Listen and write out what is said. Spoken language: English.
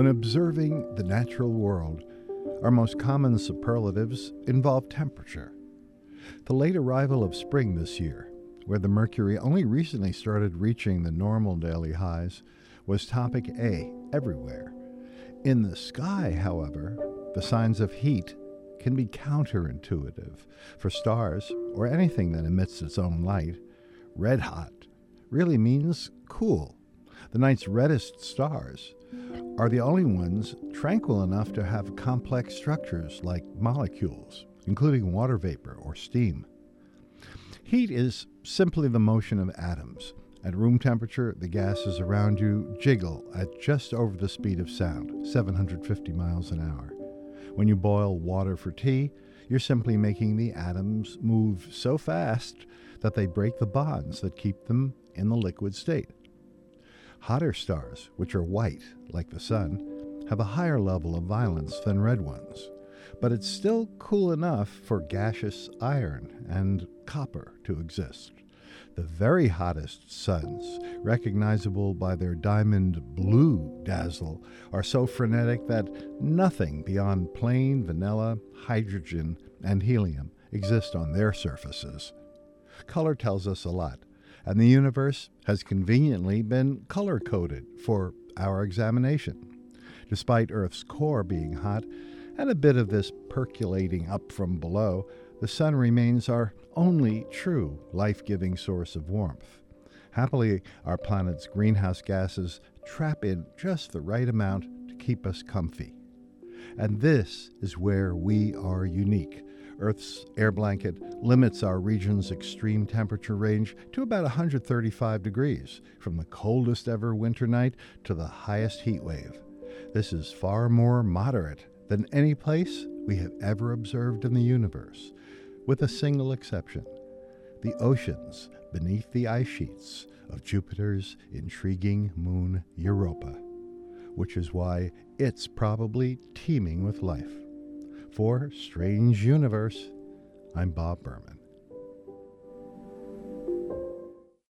When observing the natural world, our most common superlatives involve temperature. The late arrival of spring this year, where the mercury only recently started reaching the normal daily highs, was topic A everywhere. In the sky, however, the signs of heat can be counterintuitive. For stars, or anything that emits its own light, red hot really means cool. The night's reddest stars are the only ones tranquil enough to have complex structures like molecules, including water vapor or steam. Heat is simply the motion of atoms. At room temperature, the gases around you jiggle at just over the speed of sound, 750 miles an hour. When you boil water for tea, you're simply making the atoms move so fast that they break the bonds that keep them in the liquid state. Hotter stars, which are white, like the sun, have a higher level of violence than red ones, but it's still cool enough for gaseous iron and copper to exist. The very hottest suns, recognizable by their diamond blue dazzle, are so frenetic that nothing beyond plain vanilla, hydrogen, and helium exist on their surfaces. Color tells us a lot, and the universe has conveniently been color-coded for our examination. Despite Earth's core being hot, and a bit of this percolating up from below, the sun remains our only true life-giving source of warmth. Happily, our planet's greenhouse gases trap in just the right amount to keep us comfy. And this is where we are unique. Earth's air blanket limits our region's extreme temperature range to about 135 degrees, from the coldest ever winter night to the highest heat wave. This is far more moderate than any place we have ever observed in the universe, with a single exception: the oceans beneath the ice sheets of Jupiter's intriguing moon Europa, which is why it's probably teeming with life. For Strange Universe, I'm Bob Berman.